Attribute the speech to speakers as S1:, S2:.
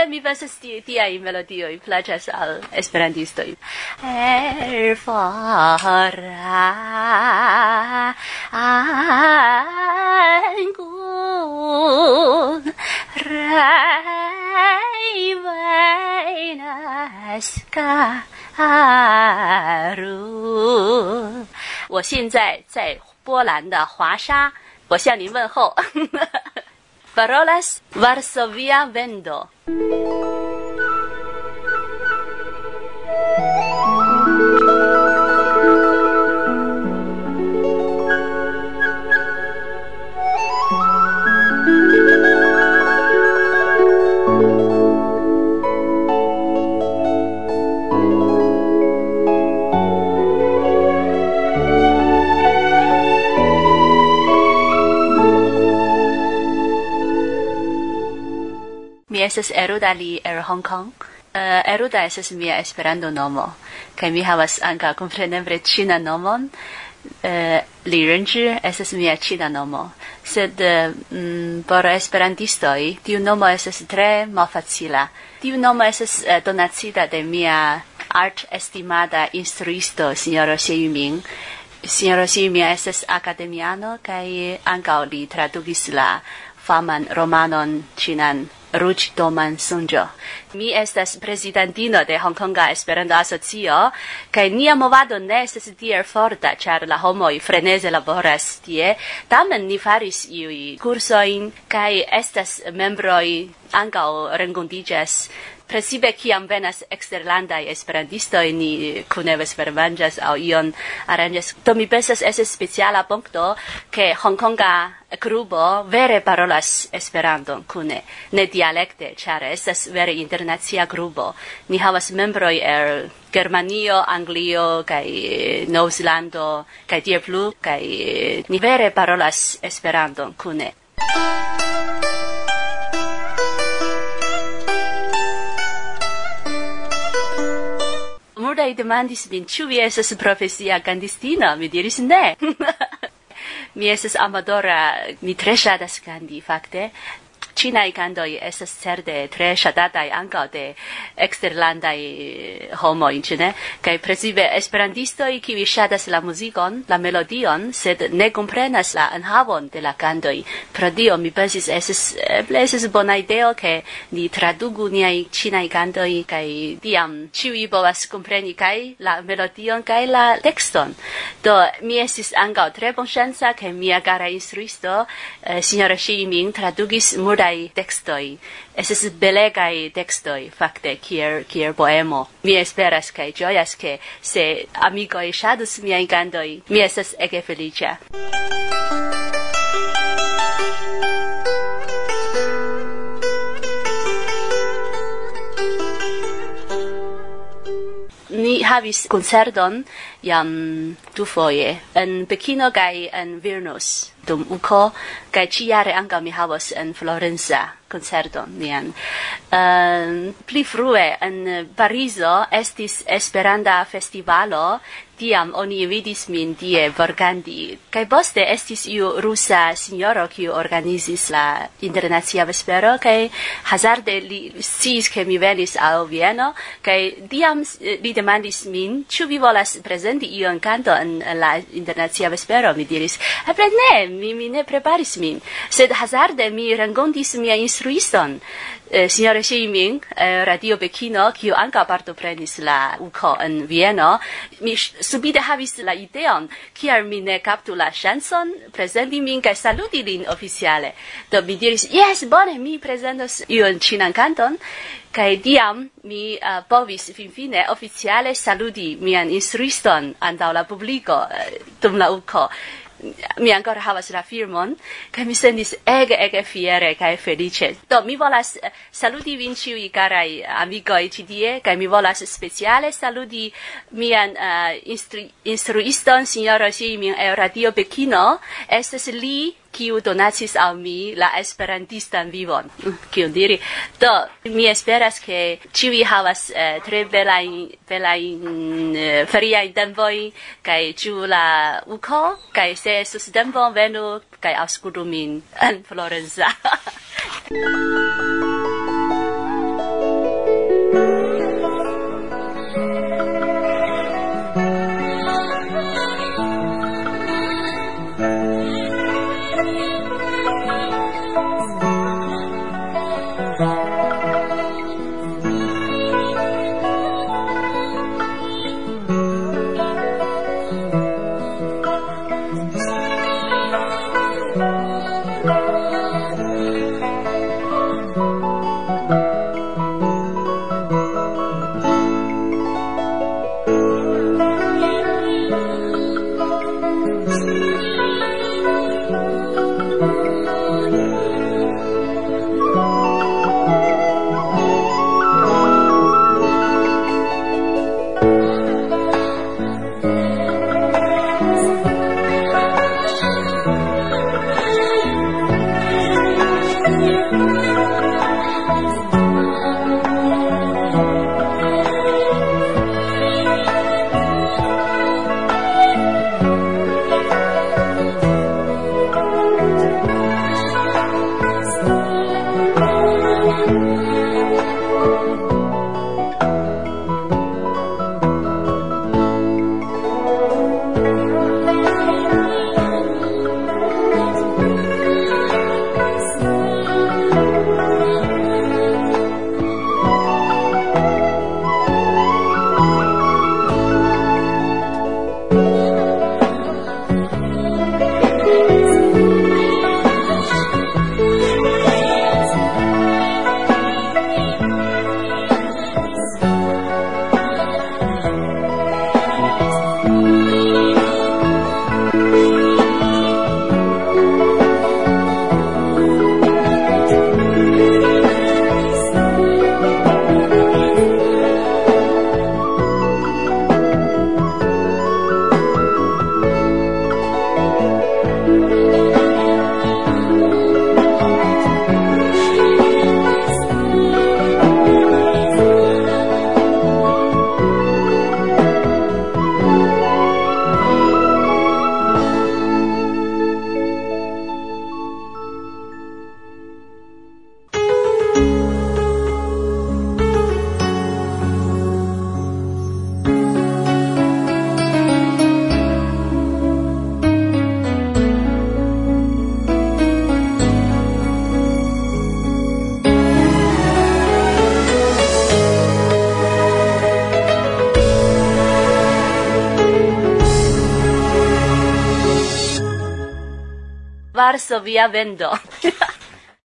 S1: mi pensas tiaj melodioj plaĉas al esperantistoj. Elforangun Raivenaskaru。我现在在波兰的华沙，我向您问候。Parolas Varsovia vendo. Mi estas Eruda li el Hong Kong. Eruda estas mia Esperanto nomo, kaj mi havas ankaŭ kompreneble ĉinan nomon. Li Renĝi estas mia ĉina nomo, sed por esperantistoj tiu nomo estas tre malfacila. Tiu nomo estas donacita de mia artestimada instruisto, sinjoro Xie Yuming. Sinjoro Xie Yuming estas akademiano kaj ankaŭ li tradukis la faman romanon ĉinan Ruĝdoman sonĝo. Mi estas prezidantino de Hongkonga Esperanto-Asocio, kaj nia movado ne estas tiel forta, ĉar la homoj freneze laboras tie. Tamen ni faris iuj kursojn, kaj estas membroj ankaŭ renkontiĝas. Precipe kiam venas eksterlandaj esperantistoj, ni kune vespermanĝas aŭ ion aranĝas. Do mi pensas estas speciala punkto, ke Hongkonga klubo vere parolas Esperanton kune, ne dialekte, ĉar estas vere internacia klubo. Ni havas membroj el Germanio, Anglio kaj Novzelando kaj tiel plu, kaj ni vere parolas Esperanton kune. Multaj demandis min, ĉu vi estas profesia kantistino? Mi diris ne. Mi estas amadora, mi tre ŝatas kanti, fakte. Ĉinaj kantoj estas certe tre ŝatataj ankaŭ de eksterlandaj homoj, ĉu ne? Kaj precipe esperantistoj, kiuj ŝatas la muzikon, la melodion, sed ne komprenas la enhavon de la kantoj. Pro tio mi pensis estis bona ideo, ke ni traduku niaj ĉinaj kantoj, kaj tiam ĉiuj povas kompreni kaj la melodion kaj la tekston. Do mi estis ankaŭ tre bonŝanca, ke mia kara instruisto, sinjoro Xie Yuming, tradukis multaj tekstoj. Estas belegaj tekstoj, fakte, kiel poemo. Mi esperas kaj ĝojas, ke se amikoj ŝatus miajn kantoj, mi estas ege feliĉa. Ni havis koncerton jam dufoje en Pekino kaj en Vilnius dum uko, kaj ĉiujare ankaŭ mi havas en Florenza koncerton nian. Pli frue en Parizo estis Esperanta festivalo, tiam oni invitis min tie por kanti. Kaj poste estis iu rusa sinjoro, kiu organizis la internacia vespero, kaj hazarde li sciis, ke mi venis al Vieno, kaj tiam li demandis min, ĉu vi volas prezenti ion kanto en la internacia vespero. Mi diris, eble ne, mi ne preparis min, sed hazarde mi renkontis mia instruiston, Signore Xie Yuming, Radio Pekino, kiu ankaŭ partoprenis la uko en Vieno. Mi subite havis la ideon, kial mi ne kaptu la ŝancon prezenti min kaj saluti lin oficiale. Do mi diris, jes, bone, mi prezentos iun ĉinan kanton, kaj tiam mi povis finfine oficiale saluti mian instruiston antaŭ la publiko dum la uko. Mi ancora havas la filmon, kaj mi sentis ege fiere kaj feliĉe. Do mi volas saluti vin ĉiuj karaj amikoj ĉi tie, kaj mi volas speciale saluti mian instruiston, sinjoro Xie Yuming el Radio Pekino. Estas li, kiu donacis al mi la esperantistan vivon. Kion diri? Do, mi esperas, ke ĉiuj havas tre belajn feriajn tempojn, kaj ĝuu la uko, kaj se estus tempo, venu kaj aŭskultu min en Florenza. Varsovia vendo.